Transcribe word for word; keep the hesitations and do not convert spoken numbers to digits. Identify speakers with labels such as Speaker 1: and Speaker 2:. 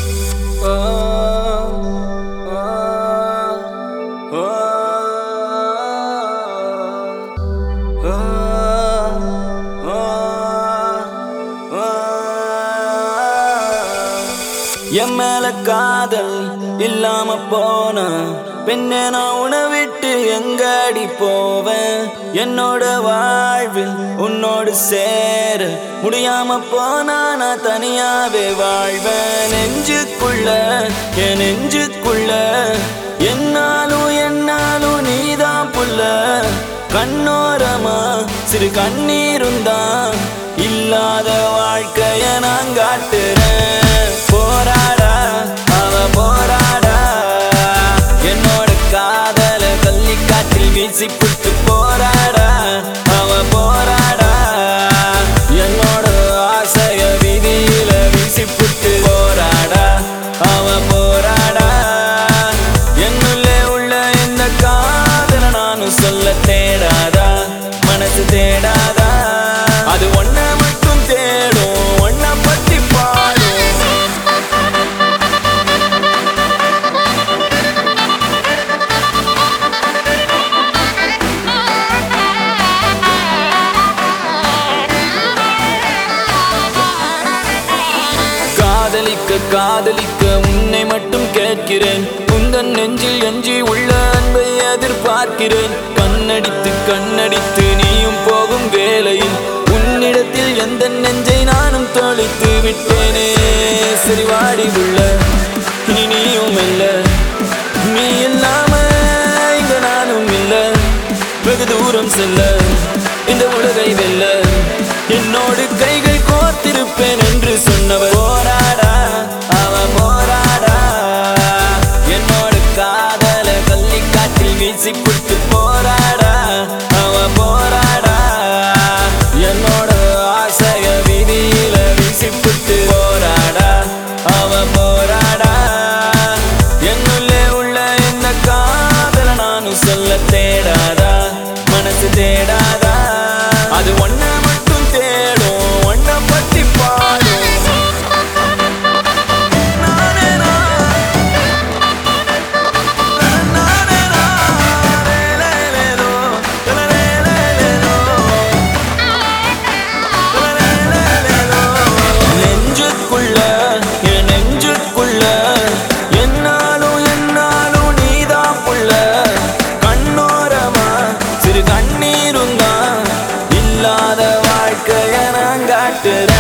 Speaker 1: என் மேல காதல் இல்லாம போன பெண்ணே நான் உன்னை விட்டு எங்கடி போவேன். என்னோட வாழ்வில் உன்னோடு சேர முடியாம போனா நான் தனியாவே வாழ்வேன். நெஞ்சுக்குள்ள என் நெஞ்சுக்குள்ள என்னாலும் என்னாலும் நீதான் புள்ள. கண்ணோரமா சிறு கண்ணீருந்தான் இல்லாத வாழ்க்கைய நான் காட்டுறேன். போராடா அவ போராடா என்னோட காதல கள்ளி காற்றில் வீசி புட்டு போராடா அவ போராடா என்னோட ஆசைய விதியில வீசி புட்டு போராடா அவ போராடா. என்னுள்ளே உள்ள இந்த காதல நானும் சொல்ல தேடாதா மனசு தேடாதா அது ஒன்ன மட்டும் தேடும் ஒன்ன பத்தி பாடும். காதலிக்க காதலிக்க உன்னை மட்டும் கேட்கிறேன். உந்தன் நெஞ்சில் எஞ்சி உள்ள அன்பை எதிர்பார்க்கிறேன். கண்ணடித்து கண்ணடித்து நீயும் போகும் வேளையில் உன்னிடத்தில் எந்த நெஞ்சை நானும் தொலைத்து விட்டேனே. சரி வாடி உள்ள இனி நீயும் இல்ல, நீ இல்லாம இங்க நானும் இல்ல. வெகு தூரம் செல்ல இந்த உலகை வெல்ல என்னோடு கைகள் கோர்த்திருப்பேன் என்று சொன்னவர். போராடா அவ போராடா என்னோட காதல கள்ளி காற்றில் வீசி புட்டு போராடா அவ போராடா என்னோட ஆசைய விதியில வீசி புட்டு போராடா அவ போராடா. என்னுள்ளே உள்ள இந்த காதல நானும் சொல்ல தேடாதா மனசு தேடாதா அது ஒன்ன மட்டும் தேடும் ஒன்ன பத்தி பாடும். நெஞ்சுக்குள்ள என் நெஞ்சுக்குள்ள என்னாலும் என்னாலும் நீதான் புள்ள. கண்ணோரமா சிறு கண்ணீரும் தான் இல்லாத வாழ்க்கைய நான் காட்டுறேன்.